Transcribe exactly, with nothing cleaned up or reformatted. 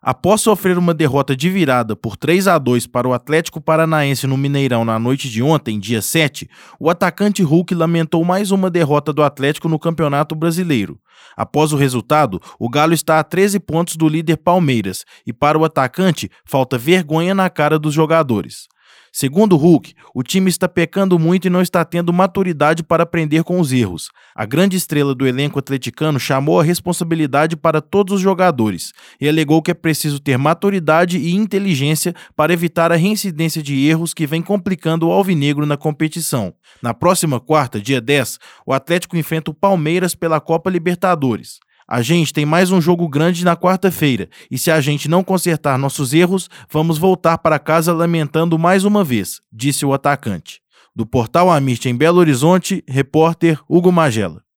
Após sofrer uma derrota de virada por três a dois para o Atlético Paranaense no Mineirão na noite de ontem, dia sete, o atacante Hulk lamentou mais uma derrota do Atlético no Campeonato Brasileiro. Após o resultado, o Galo está a treze pontos do líder Palmeiras e, para o atacante, falta vergonha na cara dos jogadores. Segundo Hulk, o time está pecando muito e não está tendo maturidade para aprender com os erros. A grande estrela do elenco atleticano chamou a responsabilidade para todos os jogadores e alegou que é preciso ter maturidade e inteligência para evitar a reincidência de erros que vem complicando o alvinegro na competição. Na próxima quarta, dia dez, o Atlético enfrenta o Palmeiras pela Copa Libertadores. A gente tem mais um jogo grande na quarta-feira e se a gente não consertar nossos erros, vamos voltar para casa lamentando mais uma vez, disse o atacante. Do Portal Amist em Belo Horizonte, repórter Hugo Magela.